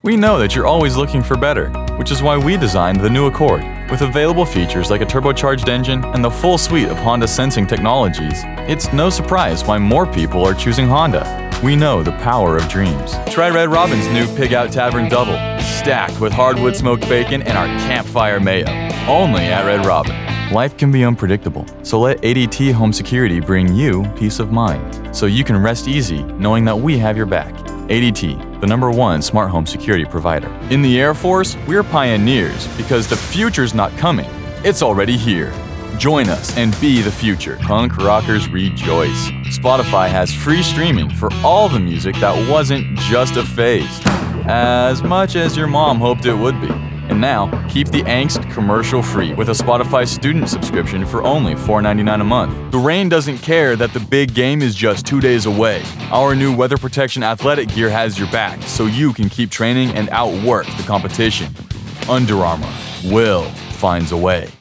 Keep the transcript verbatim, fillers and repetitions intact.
We know that you're always looking for better, which is why we designed the new Accord. With available features like a turbocharged engine and the full suite of Honda sensing technologies, it's no surprise why more people are choosing Honda. We know the power of dreams. Try Red Robin's new Pig Out Tavern Double, stacked with hardwood smoked bacon and our campfire mayo. Only at Red Robin. Life can be unpredictable, so let A D T Home Security bring you peace of mind, so you can rest easy knowing that we have your back. A D T, the number one smart home security provider. In the Air Force, we're pioneers because the future's not coming, it's already here. Join us and be the future. Punk rockers rejoice. Spotify has free streaming for all the music that wasn't just a phase, as much as your mom hoped it would be. And now, keep the angst commercial-free with a Spotify student subscription for only four dollars and ninety-nine cents a month. The rain doesn't care that the big game is just two days away. Our new weather protection athletic gear has your back, so you can keep training and outwork the competition. Under Armour will finds a way.